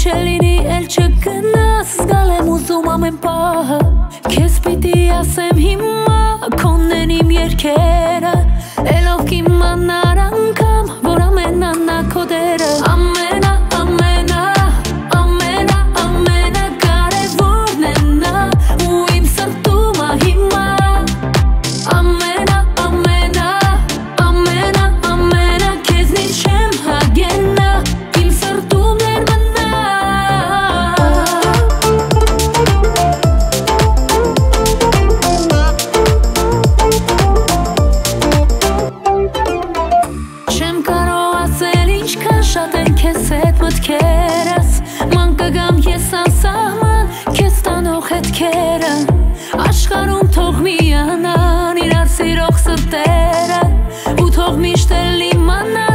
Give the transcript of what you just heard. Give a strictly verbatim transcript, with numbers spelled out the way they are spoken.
չլինի էլ չգնաս Զգալ եմ ուզում ամեն պահը Քեզ պիտի ասեմ հիմա Քոնն իմ երգերը Էլով կիմանար անգամ Որ ամենանա քո դերը Ամենա, ամենա, ամենա, ամենա կարևորն է նա Ու իմ սրտում ա հիմա Ամենա, ամենա, ամենա, ամենա Քեզնից չեմ հագենա Իմ սրտում ներ մնա Չեմ կարող ասել ինչքան շատ են քեզ հետ մտքերս Ման կգամ ես անսահման քեզ տանող հետքերը Աշխարհում թող միանան իրար սիրող սրտերը Ու թող միշտ էլ իմանան